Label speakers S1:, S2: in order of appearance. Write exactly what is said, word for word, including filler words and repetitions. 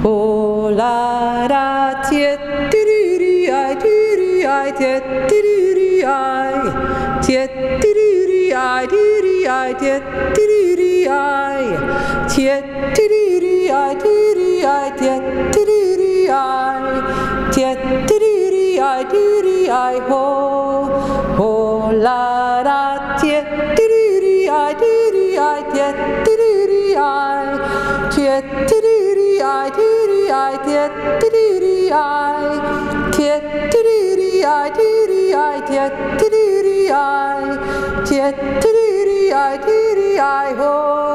S1: Oh la da tiet diri I diri I tiet diri I tiet diri I diri I tiet diri I tiet diri I diri I tiet diri I tiet diri I diri I ho ho la da tiet diri I diri I tiet diri I tiet diri I diri I tiet diri I tiet diri I diri I tiet diri I tiet diri I diri I ho